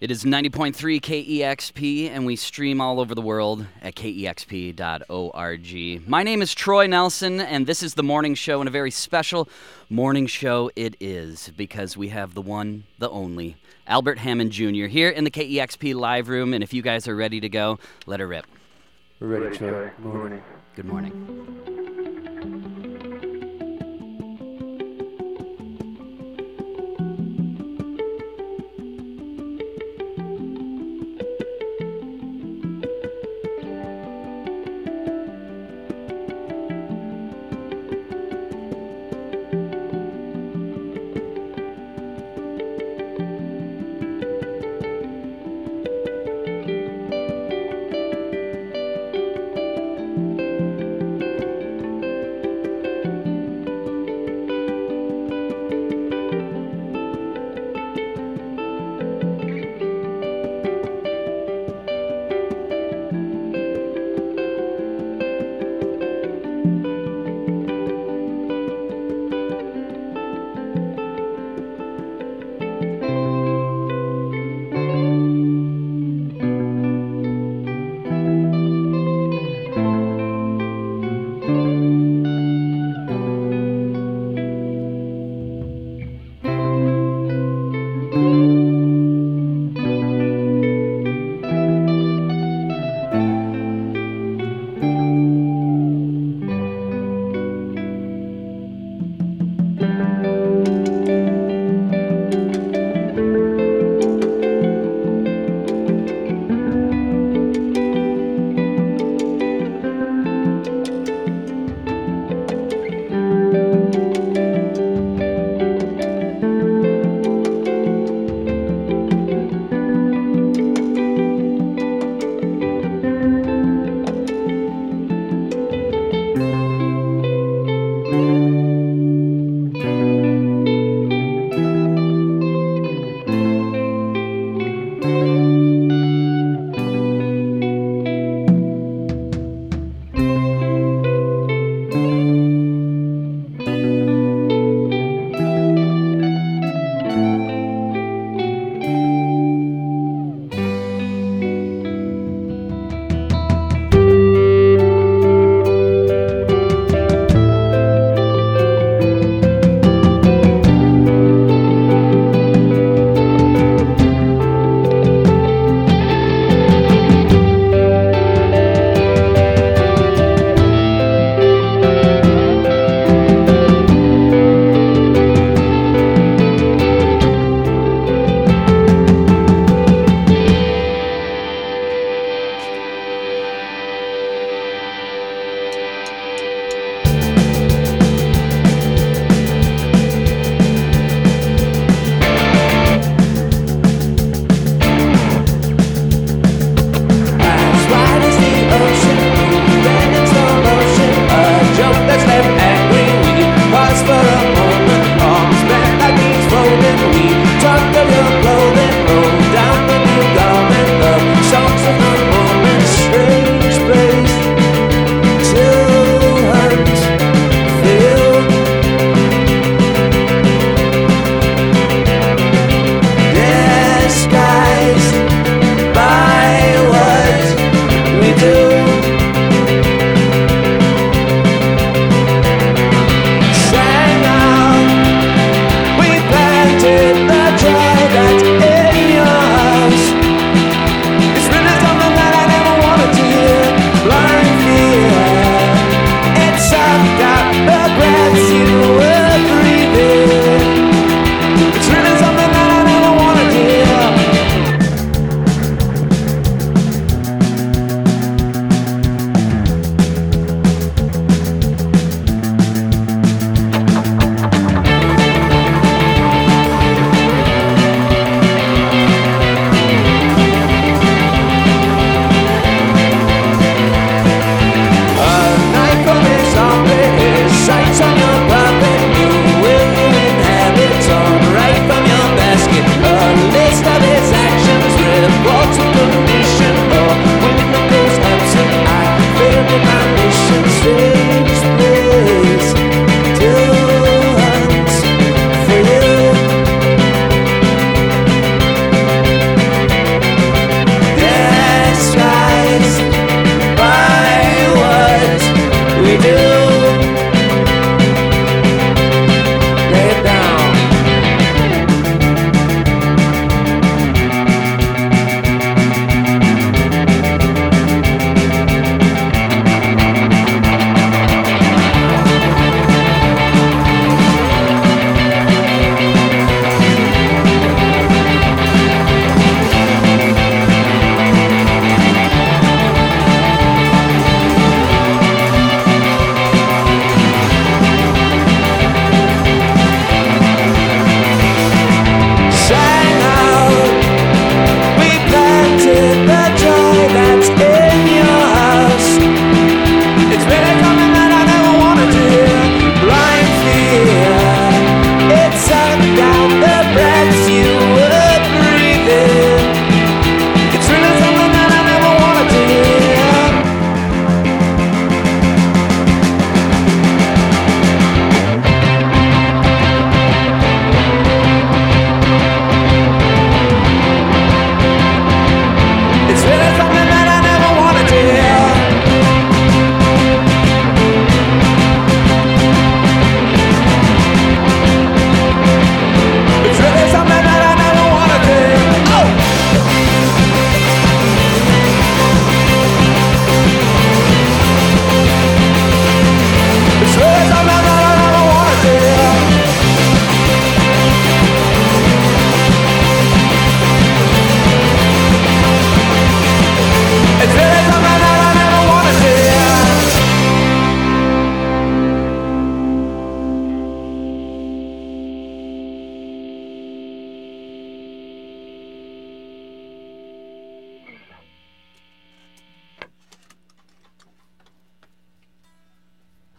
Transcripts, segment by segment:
It is 90.3 KEXP, and we stream all over the world at kexp.org. My name is Troy Nelson, and this is the morning show, and a very special morning show it is, because we have the one, the only, Albert Hammond Jr. here in the KEXP live room, and if you guys are ready to go, let her rip. We're ready, Troy. Good morning. Good morning.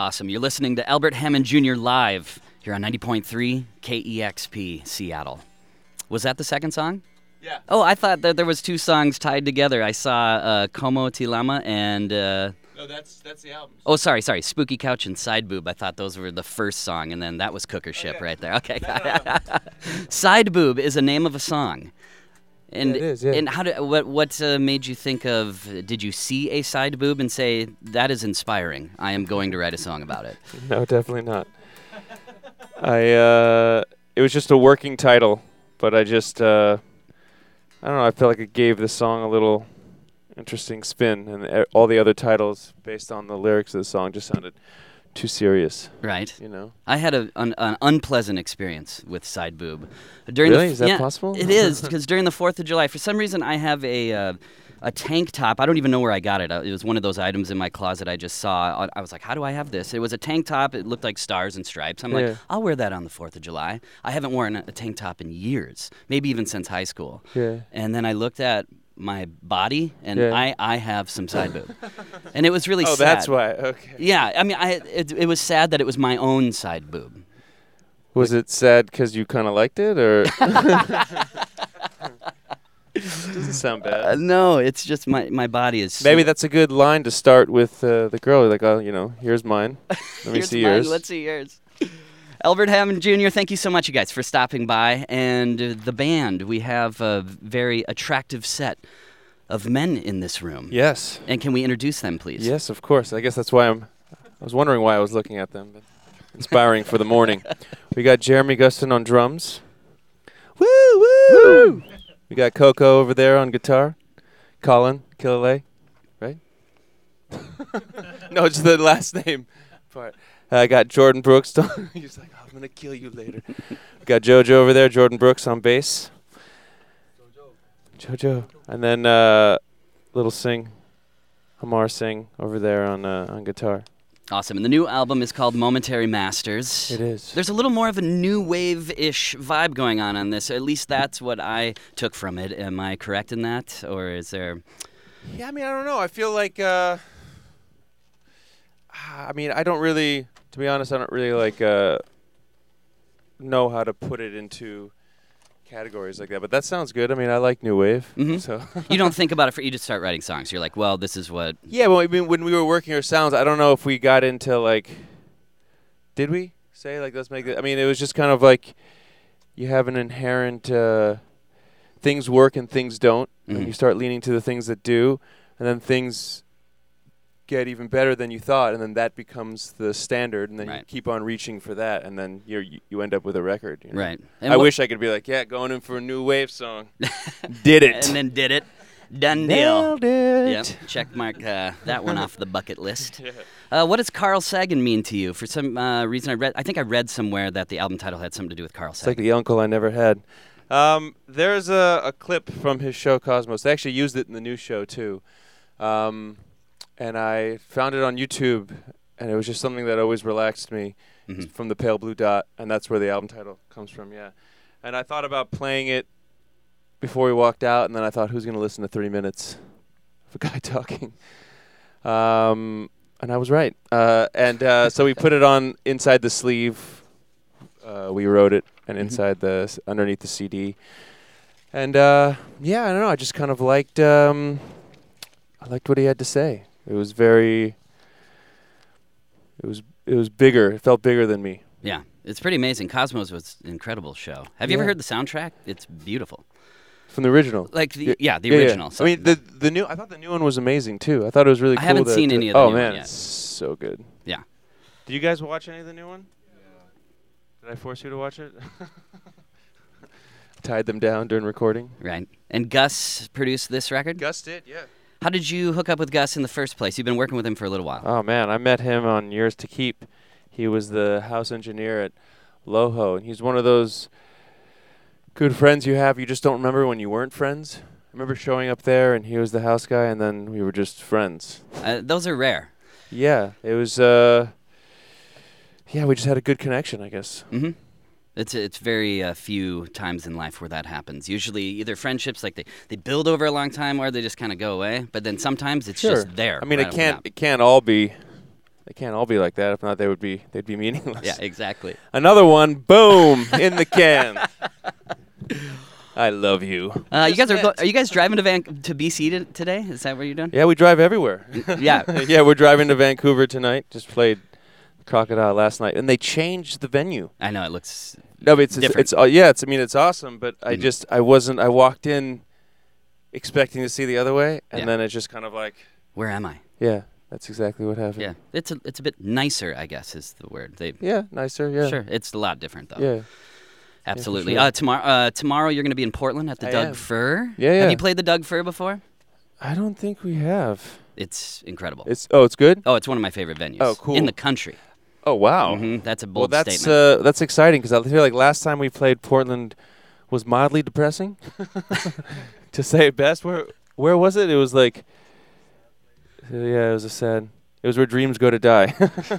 Awesome. You're listening to Albert Hammond Jr. live here on 90.3 KEXP Seattle. Was that the second song? Yeah. Oh, I thought that there was two songs tied together. I saw Como Tilama and... No, that's the album. Oh, sorry. Spooky Couch and Side Boob. I thought those were the first song, and then that was Cooker Ship right there. Okay. No. Side Boob is a name of a song. And, it is, yeah. And what made you think of, did you see a side boob and say, that is inspiring, I am going to write a song about it? No, definitely not. It was just a working title, but I just, I don't know, I felt like it gave the song a little interesting spin, and all the other titles based on the lyrics of the song just sounded too serious. Right. You know? I had an unpleasant experience with side boob. Really? Is that possible? It is, because during the 4th of July, for some reason I have a tank top. I don't even know where I got it. It was one of those items in my closet I just saw. I was like, how do I have this? It was a tank top. It looked like stars and stripes. I'm like, I'll wear that on the 4th of July. I haven't worn a tank top in years, maybe even since high school. Yeah. And then I looked at my body, and I have some side boob. And it was really sad. Oh, that's why. Okay. Yeah, I mean, it was sad that it was my own side boob. Was it sad because you kind of liked it, or? Doesn't sound bad. No, it's just my body is... Maybe that's a good line to start with the girl. Like, oh, here's mine. Let me see yours. Let's see yours. Albert Hammond Jr., thank you so much, you guys, for stopping by. And the band, we have a very attractive set of men in this room. Yes. And can we introduce them, please? Yes, of course. I guess that's why I was wondering why I was looking at them. But inspiring for the morning. We got Jeremy Gustin on drums. Woo, woo! We got Coco over there on guitar. Colin Killalay, right? No, just the last name part. I got Jordan Brooks. He's like, I'm going to kill you later. We got Jojo over there, Jordan Brooks on bass. Jojo. And then Hamar Singh over there on guitar. Awesome. And the new album is called Momentary Masters. It is. There's a little more of a new wave-ish vibe going on this. At least that's what I took from it. Am I correct in that? Or is there... Yeah, I mean, I don't know. I feel like... I don't really... To be honest, I don't really know how to put it into categories like that. But that sounds good. I mean, I like new wave. Mm-hmm. So you don't think about it you just start writing songs. You're like, well, this is what... Yeah, well, I mean, when we were working our sounds, I don't know if we got into did we say let's make it? I mean, it was just kind of like you have an inherent things work and things don't, and you start leaning to the things that do, and then things get even better than you thought, and then that becomes the standard, and then you keep on reaching for that, and then you end up with a record. Right. And I wish I could be like, going in for a new wave song. Did it. And then did it. Done deal. Nailed it. Yep. Check mark that one off the bucket list. What does Carl Sagan mean to you? For some reason, I think I read somewhere that the album title had something to do with Carl Sagan. It's like the uncle I never had. There's a clip from his show Cosmos. They actually used it in the new show too. And I found it on YouTube, and it was just something that always relaxed me from the Pale Blue Dot, and that's where the album title comes from, yeah. And I thought about playing it before we walked out, and then I thought, who's going to listen to 30 minutes of a guy talking? And I was right. So we put it on inside the sleeve. We wrote it, and underneath the CD. And, I don't know, I just kind of liked what he had to say. It was very. It was bigger. It felt bigger than me. Yeah, it's pretty amazing. Cosmos was an incredible show. Have you ever heard the soundtrack? It's beautiful. From the original. The original. Yeah. I mean, the new. I thought the new one was amazing too. I thought it was really cool. I haven't seen any of the new one yet. Oh man, it's so good. Yeah. Did you guys watch any of the new one? Yeah. Did I force you to watch it? Tied them down during recording. Right. And Gus produced this record? Gus did, yeah. How did you hook up with Gus in the first place? You've been working with him for a little while. Oh, man. I met him on Years to Keep. He was the house engineer at Loho, and he's one of those good friends you have. You just don't remember when you weren't friends. I remember showing up there, and he was the house guy, and then we were just friends. Those are rare. Yeah. It was, we just had a good connection, I guess. Mm-hmm. It's very few times in life where that happens. Usually either friendships, they build over a long time, or they just kind of go away. But then sometimes it's just there. I mean, it can't all be They can't all be like that. If not, they'd be meaningless. Yeah, exactly. Another one, boom, in the can. I love you. You guys are you guys driving to BC today? Is that what you're doing? Yeah, we drive everywhere. Yeah. Yeah, we're driving to Vancouver tonight. Just played Crocodile last night, and they changed the venue. I know it looks. No, but different. it's awesome. But I walked in expecting to see the other way, and then it's just kind of like, where am I? yeah, that's exactly what happened. Yeah, it's a bit nicer, I guess, is the word. Yeah, nicer. Yeah, Sure, it's a lot different though. Yeah. Absolutely. Yeah, for Tomorrow you're going to be in Portland at the I Doug am. Fir. Yeah, yeah. Have you played the Doug Fir before? I don't think we have. It's incredible. It's good. Oh, it's one of my favorite venues. Oh, cool. In the country. Oh wow. That's a Well, bold that's statement. that's exciting because I feel like last time we played Portland was mildly depressing, to say it best. Where was it? It was like, yeah, it was It was where dreams go to die.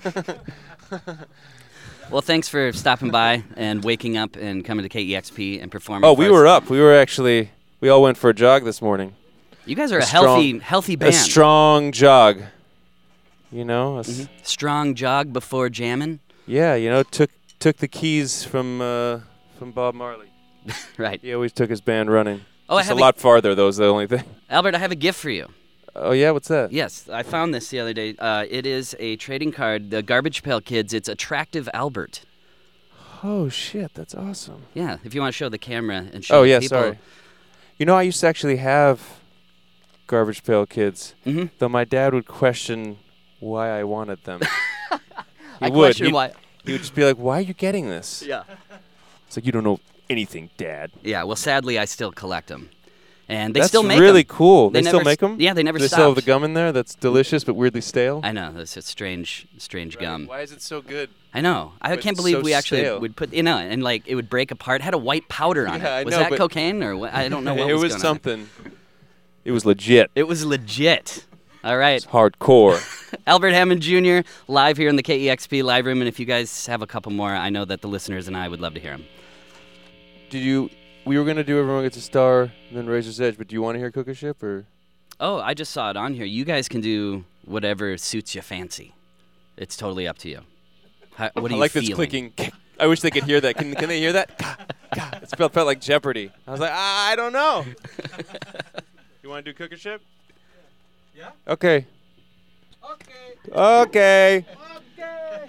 Well, thanks for stopping by and waking up and coming to KEXP and performing. Oh, for we us. were up. We all went for a jog this morning. You guys are a strong- healthy band. A strong jog. You know. Strong jog before jamming. Yeah, you know, took the keys from Bob Marley. Right. He always took his band running. Oh, Just a lot farther. That was the only thing. Albert, I have a gift for you. Oh yeah, what's that? Yes, I found this the other day. It is a trading card. The Garbage Pail Kids. It's Attractive Albert. Oh shit, that's awesome. Yeah, if you want to show the camera and show Oh yeah, people. sorry. You know, I used to actually have Garbage Pail Kids, though my dad would question why I wanted them. I question why. He would just be like, "Why are you getting this?" Yeah. It's like, you don't know anything, Dad. Yeah. Well, sadly, I still collect them, and they That's still make really them. cool. They never still make them? Yeah, they never They stopped. still have the gum in there that's delicious but weirdly stale? I know. That's a strange gum. Why is it so good? I know. I But can't it's believe so we actually stale. would put, and like it would break apart. It had a white powder on Yeah, I it. Was know, that but- cocaine or what? I don't know what It was was going on. something. It was legit. It was legit. All right. It's hardcore. Albert Hammond Jr. live here in the KEXP live room, and if you guys have a couple more, I know that the listeners and I would love to hear them. We were going to do Everyone Gets a Star and then Razor's Edge, but do you want to hear Cook a Ship or? Oh, I just saw it on here. You guys can do whatever suits your fancy. It's totally up to you. What are I you like feeling? this clicking. I wish they could hear that. Can they hear that? It felt like Jeopardy. I was like, I don't know. You want to do Cook a Ship? Yeah? Okay. Okay. Okay. Okay.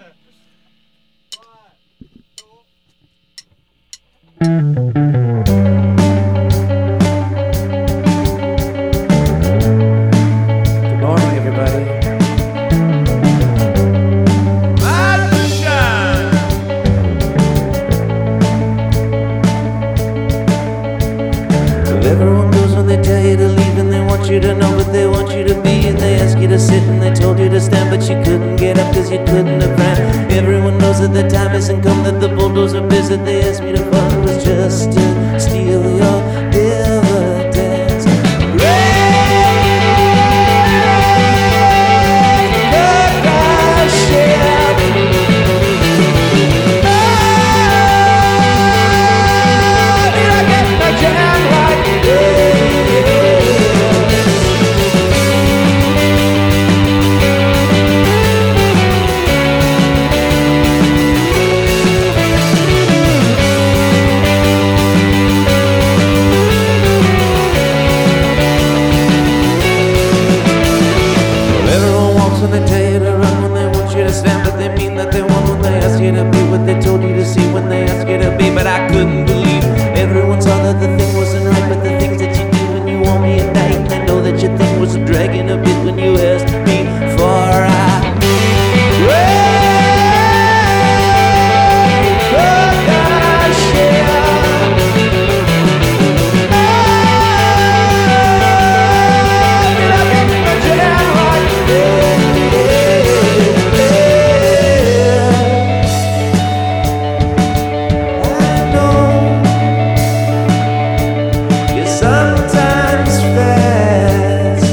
Good morning, everybody. Well, everyone knows when they tell you to leave and they want you to know what they want you to be. And they ask you to sit and they told you to stand, but you couldn't get up because you couldn't have ran. Everyone knows that the time hasn't come, that the bulldozer biz that they asked me to fund was just to steal your dividends. Everyone walks when they tell you to run, when they want you to stand, but they mean that they want when they ask you to be what they told you to see when they ask you to be. But I couldn't believe everyone saw that the thing wasn't right, but the things that you do when you want me at night, and I know that your thing was dragging a bit when you asked me for sometimes fast,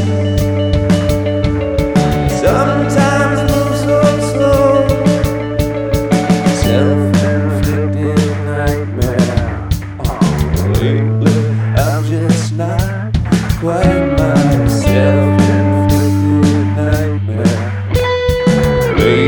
sometimes move so slow. Self-inflicted nightmare. Oh, lately I'm just not quite myself. Self-inflicted nightmare. Lately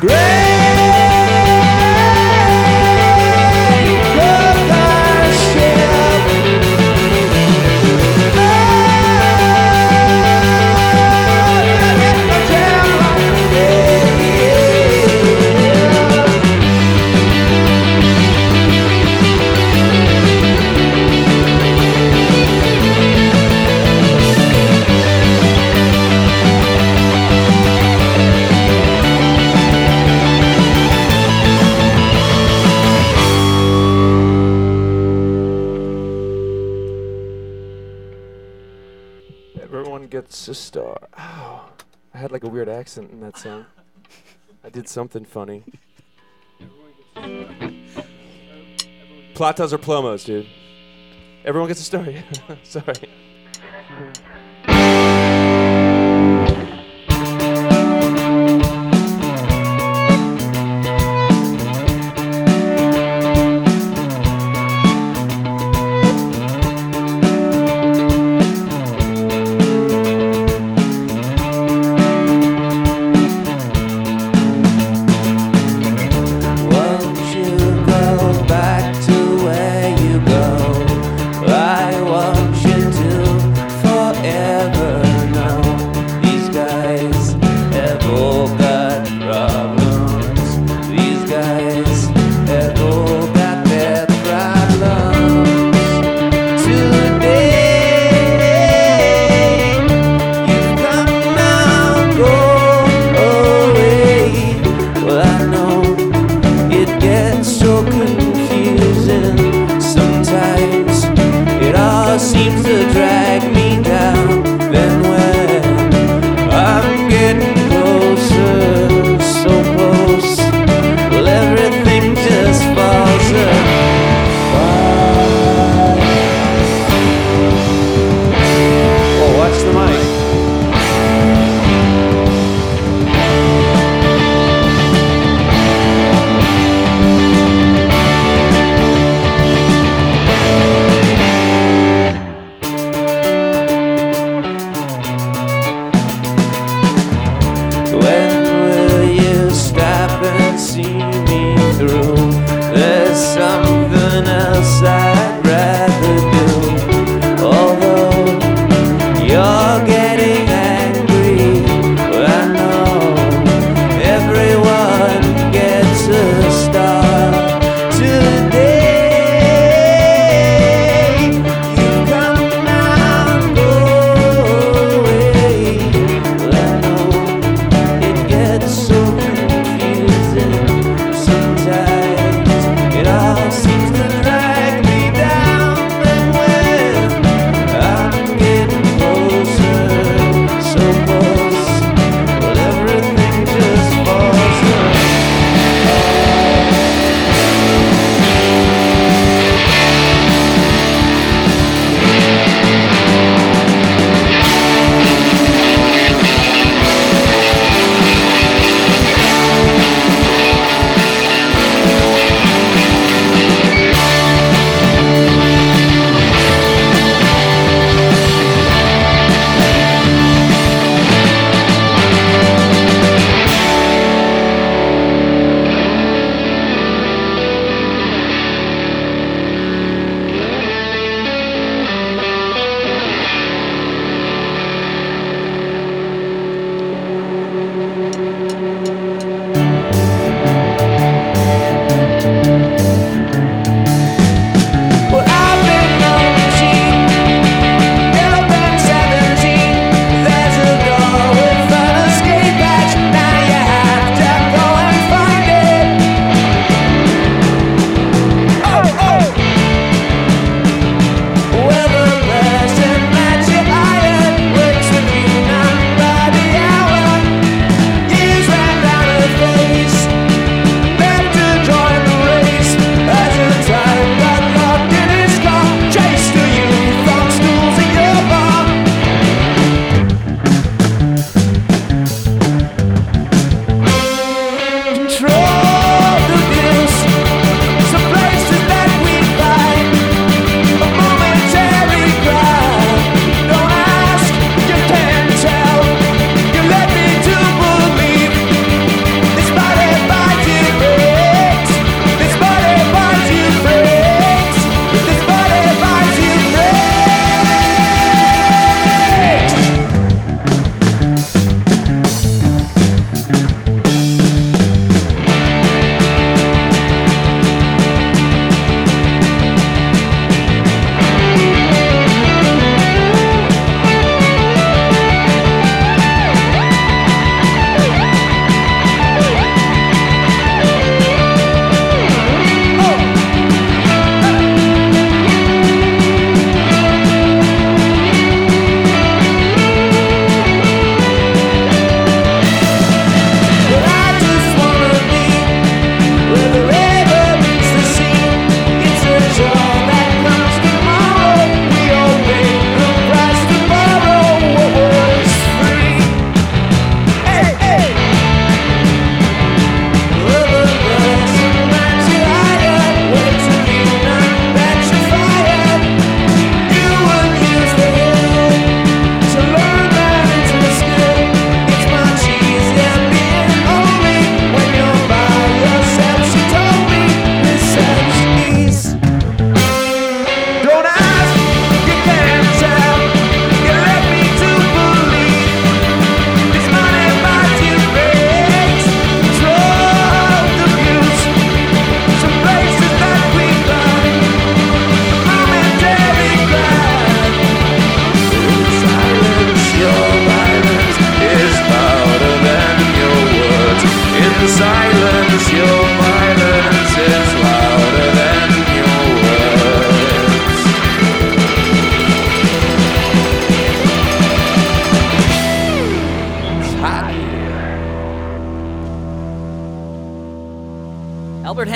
Everyone gets a star. Oh, I had like a weird accent in that song. I did something funny. Platas or plomos, dude? Everyone gets a star. Yeah. Sorry. Forever.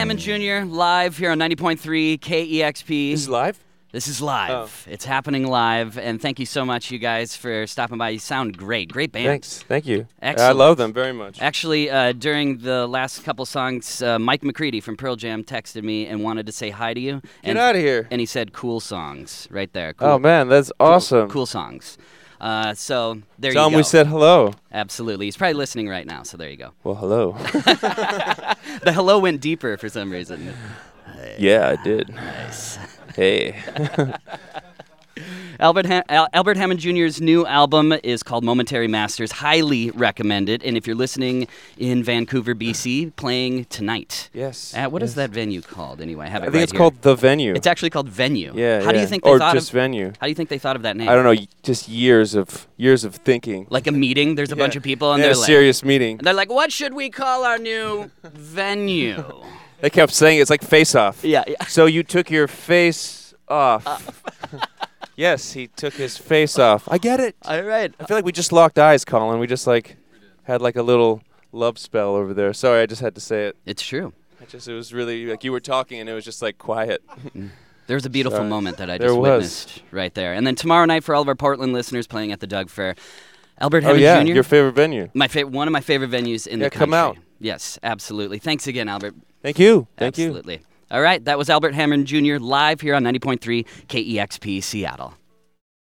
Hammond Jr. live here on 90.3 KEXP. This is live? This is live. It's happening live, and thank you so much, you guys, for stopping by. You sound great. Great band. Thanks. Thank you. Excellent. I love them very much. Actually, during the last couple songs, Mike McCready from Pearl Jam texted me and wanted to say hi to you. Get out of here. And he said, cool songs, right there. Cool, Oh, man, that's awesome. Cool songs. So there Tell you him go. we said hello. Absolutely. He's probably listening right now, so there you go. Well, hello. The hello went deeper for some reason. Yeah, I did. Nice. Hey. Albert Hammond Jr.'s new album is called Momentary Masters. Highly recommend it. And if you're listening in Vancouver, BC, playing tonight. Yes. What is yes. that venue called anyway? I have it I think right it's here. called The Venue. It's actually called Venue. Yeah, How do you yeah. think they or thought just of Venue. How do you think they thought of that name? I don't know, just years of thinking. Like a meeting. There's a Yeah. bunch of people and They had they're a like, serious meeting. they're like, what should we call our new venue? They kept saying it's like Face Off. Yeah. So you took your face off. Yes, he took his face off. I get it. All right. I feel like we just locked eyes, Colin. We just had like a little love spell over there. Sorry, I just had to say it. It's true. It was really like you were talking and it was just like quiet. There was a beautiful Sorry. moment that I There just was. witnessed right there. And then tomorrow night for all of our Portland listeners playing at the Doug Fair, Albert Oh Hammond yeah, Jr. your favorite venue. One of my favorite venues in Yeah, the country. come out. Yes, absolutely. Thanks again, Albert. Thank you. Thank you. Absolutely. All right, that was Albert Hammond Jr. live here on 90.3 KEXP Seattle.